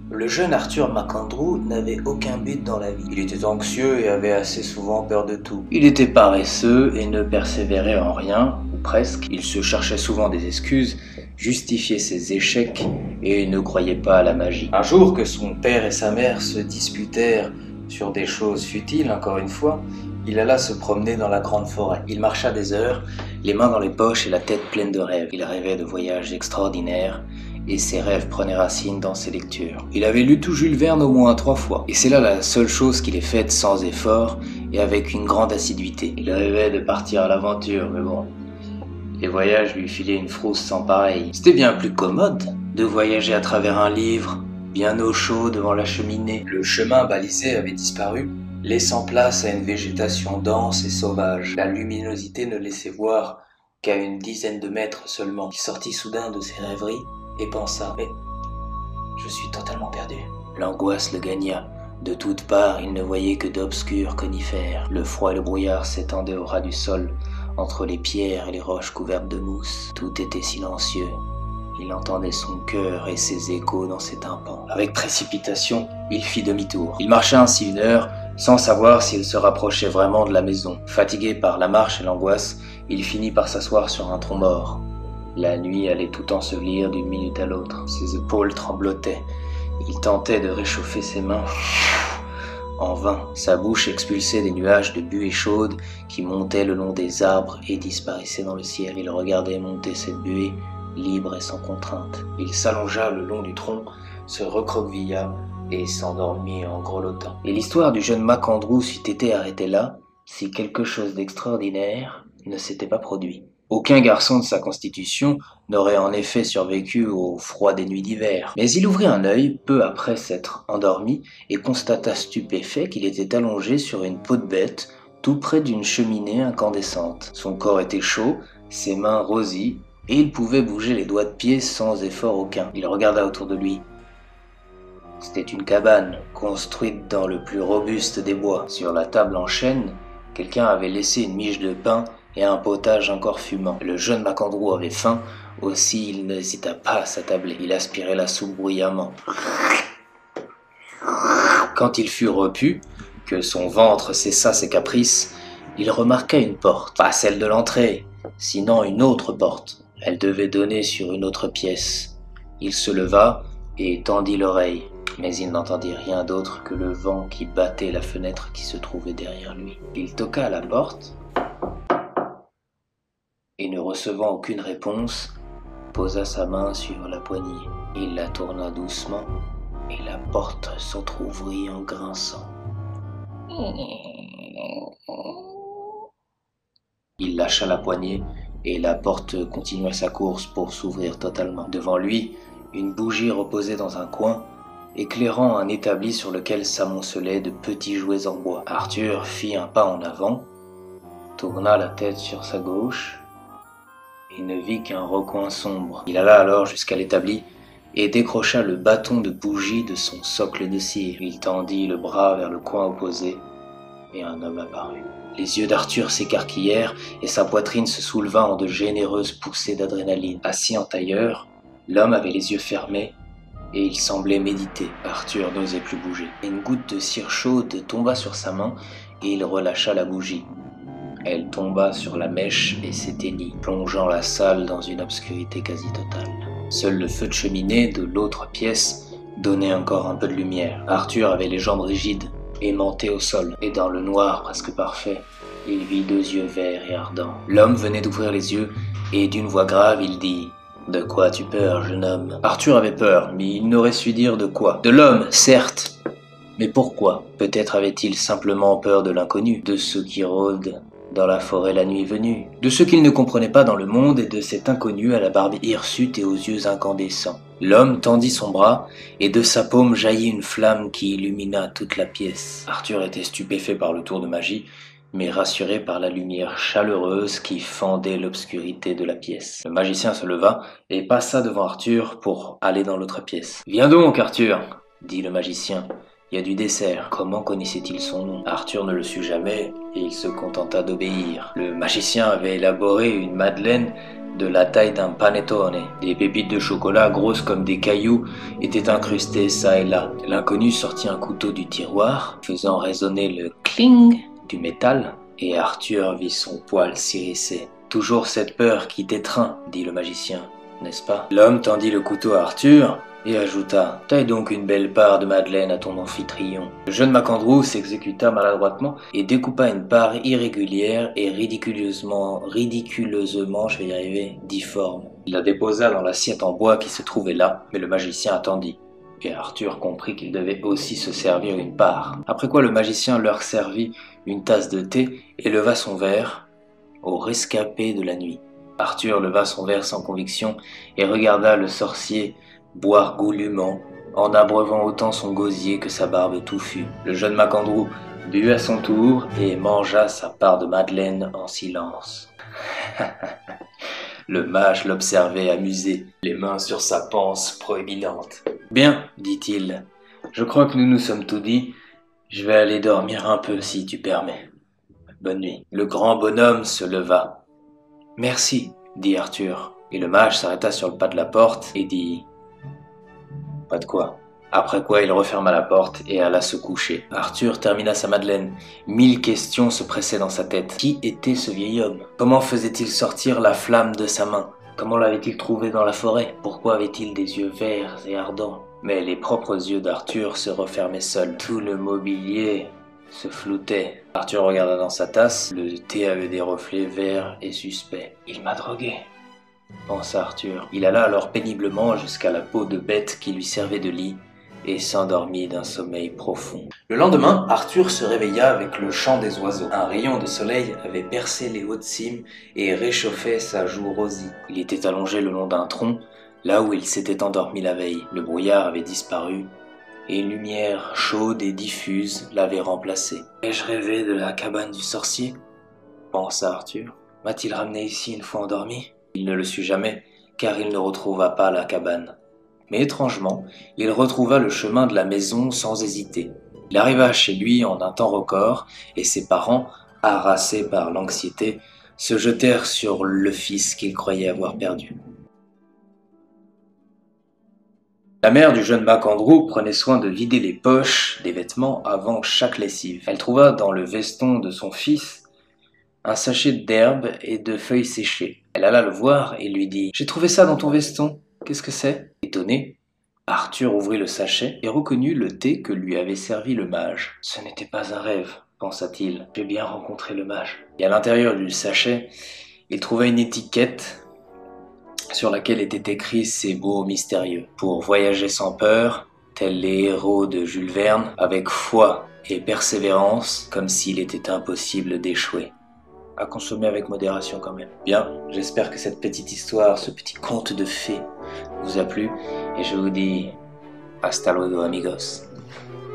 Le jeune Arthur McAndrew n'avait aucun but dans la vie. Il était anxieux et avait assez souvent peur de tout. Il était paresseux et ne persévérait en rien, ou presque. Il se cherchait souvent des excuses, justifiait ses échecs et ne croyait pas à la magie. Un jour que son père et sa mère se disputèrent sur des choses futiles, encore une fois, il alla se promener dans la grande forêt. Il marcha des heures, les mains dans les poches et la tête pleine de rêves. Il rêvait de voyages extraordinaires, et ses rêves prenaient racine dans ses lectures. Il avait lu tout Jules Verne au moins 3 fois, et c'est là la seule chose qu'il ait faite sans effort et avec une grande assiduité. Il rêvait de partir à l'aventure, mais bon, les voyages lui filaient une frousse sans pareil. C'était bien plus commode de voyager à travers un livre, bien au chaud devant la cheminée. Le chemin balisé avait disparu, laissant place à une végétation dense et sauvage. La luminosité ne laissait voir qu'à une dizaine de mètres seulement. Il sortit soudain de ses rêveries et pensa « Mais je suis totalement perdu ». L'angoisse le gagna. De toutes parts, il ne voyait que d'obscurs conifères. Le froid et le brouillard s'étendaient au ras du sol, entre les pierres et les roches couvertes de mousse. Tout était silencieux. Il entendait son cœur et ses échos dans ses tympans. Avec précipitation, il fit demi-tour. Il marcha ainsi 1 heure, sans savoir s'il se rapprochait vraiment de la maison. Fatigué par la marche et l'angoisse, il finit par s'asseoir sur un tronc mort. La nuit allait tout ensevelir d'une minute à l'autre. Ses épaules tremblotaient. Il tentait de réchauffer ses mains. En vain. Sa bouche expulsait des nuages de buée chaude qui montaient le long des arbres et disparaissaient dans le ciel. Il regardait monter cette buée, libre et sans contrainte. Il s'allongea le long du tronc, se recroquevilla et s'endormit en grelottant. Et l'histoire du jeune McAndrew s'eût été arrêtée là, si quelque chose d'extraordinaire ne s'était pas produit. Aucun garçon de sa constitution n'aurait en effet survécu au froid des nuits d'hiver. Mais il ouvrit un œil peu après s'être endormi et constata stupéfait qu'il était allongé sur une peau de bête, tout près d'une cheminée incandescente. Son corps était chaud, ses mains rosies, et il pouvait bouger les doigts de pied sans effort aucun. Il regarda autour de lui. C'était une cabane, construite dans le plus robuste des bois. Sur la table en chêne, quelqu'un avait laissé une miche de pain et un potage encore fumant. Le jeune McAndrew avait faim, aussi il n'hésita pas à s'attabler. Il aspirait la soupe bruyamment. Quand il fut repu, que son ventre cessa ses caprices, il remarqua une porte. Pas celle de l'entrée, sinon une autre porte. Elle devait donner sur une autre pièce. Il se leva et tendit l'oreille, mais il n'entendit rien d'autre que le vent qui battait la fenêtre qui se trouvait derrière lui. Il toqua à la porte, et ne recevant aucune réponse, posa sa main sur la poignée. Il la tourna doucement, et la porte s'entr'ouvrit en grinçant. Il lâcha la poignée, et la porte continua sa course pour s'ouvrir totalement. Devant lui, une bougie reposait dans un coin, éclairant un établi sur lequel s'amoncelaient de petits jouets en bois. Arthur fit un pas en avant, tourna la tête sur sa gauche, et ne vit qu'un recoin sombre. Il alla alors jusqu'à l'établi et décrocha le bâton de bougie de son socle de cire. Il tendit le bras vers le coin opposé et un homme apparut. Les yeux d'Arthur s'écarquillèrent et sa poitrine se souleva en de généreuses poussées d'adrénaline. Assis en tailleur, l'homme avait les yeux fermés et il semblait méditer. Arthur n'osait plus bouger. Une goutte de cire chaude tomba sur sa main et il relâcha la bougie. Elle tomba sur la mèche et s'éteignit, plongeant la salle dans une obscurité quasi totale. Seul le feu de cheminée de l'autre pièce donnait encore un peu de lumière. Arthur avait les jambes rigides, aimanté au sol, et dans le noir presque parfait, il vit 2 yeux verts et ardents. L'homme venait d'ouvrir les yeux, et d'une voix grave, il dit « De quoi as-tu peur, jeune homme ?» Arthur avait peur, mais il n'aurait su dire de quoi. De l'homme, certes, mais pourquoi? Peut-être avait-il simplement peur de l'inconnu, de ceux qui rôdent dans la forêt la nuit venue, de ce qu'il ne comprenait pas dans le monde et de cet inconnu à la barbe hirsute et aux yeux incandescents. L'homme tendit son bras, et de sa paume jaillit une flamme qui illumina toute la pièce. Arthur était stupéfait par le tour de magie, mais rassuré par la lumière chaleureuse qui fendait l'obscurité de la pièce. Le magicien se leva et passa devant Arthur pour aller dans l'autre pièce. « Viens donc, Arthur !» dit le magicien, Il y a du dessert. Comment connaissait-il son nom? Arthur ne le sut jamais et il se contenta d'obéir. Le magicien avait élaboré une madeleine de la taille d'un panettone. Des pépites de chocolat grosses comme des cailloux étaient incrustées çà et là. L'inconnu sortit un couteau du tiroir, faisant résonner le cling du métal, et Arthur vit son poil s'hérisser. Toujours cette peur qui t'étreint, dit le magicien, n'est-ce pas? L'homme tendit le couteau à Arthur et ajouta: taille donc une belle part de madeleine à ton amphitryon. Le jeune MacAndrew s'exécuta maladroitement et découpa une part irrégulière et ridiculeusement, je vais y arriver, difforme. Il la déposa dans l'assiette en bois qui se trouvait là, mais le magicien attendit. Et Arthur comprit qu'il devait aussi se servir une part. Après quoi le magicien leur servit une tasse de thé et leva son verre au rescapé de la nuit. Arthur leva son verre sans conviction et regarda le sorcier boire goulûment, en abreuvant autant son gosier que sa barbe touffue. Le jeune MacAndrew but à son tour et mangea sa part de madeleine en silence. Le mage l'observait amusé, les mains sur sa panse proéminente. « Bien, dit-il, je crois que nous nous sommes tout dit. Je vais aller dormir un peu si tu permets. Bonne nuit. » Le grand bonhomme se leva. « Merci, dit Arthur. » Et le mage s'arrêta sur le pas de la porte et dit: « Pas de quoi. » Après quoi il referma la porte et alla se coucher. Arthur termina sa madeleine. 1000 questions se pressaient dans sa tête. Qui était ce vieil homme? Comment faisait-il sortir la flamme de sa main? Comment l'avait-il trouvé dans la forêt? Pourquoi avait-il des yeux verts et ardents? Mais les propres yeux d'Arthur se refermaient seuls. Tout le mobilier se floutait. Arthur regarda dans sa tasse. Le thé avait des reflets verts et suspects. « Il m'a drogué », pensa Arthur. Il alla alors péniblement jusqu'à la peau de bête qui lui servait de lit et s'endormit d'un sommeil profond. Le lendemain, Arthur se réveilla avec le chant des oiseaux. Un rayon de soleil avait percé les hautes cimes et réchauffait sa joue rosie. Il était allongé le long d'un tronc, là où il s'était endormi la veille. Le brouillard avait disparu et une lumière chaude et diffuse l'avait remplacé. « Ai-je rêvé de la cabane du sorcier ?» pensa Arthur. « M'a-t-il ramené ici une fois endormi ?» Il ne le sut jamais, car il ne retrouva pas la cabane. Mais étrangement, il retrouva le chemin de la maison sans hésiter. Il arriva chez lui en un temps record, et ses parents, harassés par l'anxiété, se jetèrent sur le fils qu'ils croyaient avoir perdu. La mère du jeune MacAndrew prenait soin de vider les poches des vêtements avant chaque lessive. Elle trouva dans le veston de son fils un sachet d'herbes et de feuilles séchées. Elle alla le voir et lui dit: « J'ai trouvé ça dans ton veston. Qu'est-ce que c'est ?» Étonné, Arthur ouvrit le sachet et reconnut le thé que lui avait servi le mage. « Ce n'était pas un rêve, pensa-t-il. J'ai bien rencontré le mage. » Et à l'intérieur du sachet, il trouva une étiquette sur laquelle étaient écrits ces mots mystérieux: « Pour voyager sans peur, tels les héros de Jules Verne, avec foi et persévérance, comme s'il était impossible d'échouer. » À consommer avec modération quand même. Bien, j'espère que cette petite histoire, ce petit conte de fées vous a plu, et je vous dis hasta luego amigos.